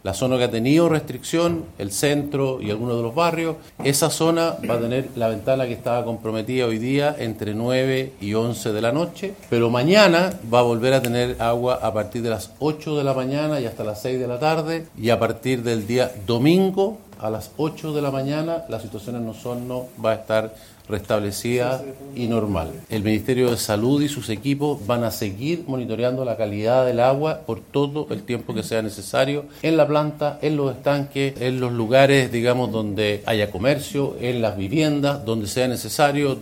La zona que ha tenido restricción, el centro y algunos de los barrios, esa zona va a tener la ventana que estaba comprometida hoy día entre 9 y 11 de la noche, pero mañana va a volver a tener agua a partir de las 8 de la mañana y hasta las 6 de la tarde, y a partir del día domingo a las 8 de la mañana la situación en Osorno va a estar restablecida y normal. El Ministerio de Salud y sus equipos van a seguir monitoreando la calidad del agua por todo el tiempo que sea necesario, en la planta, en los estanques, en los lugares, digamos, donde haya comercio, en las viviendas, donde sea necesario.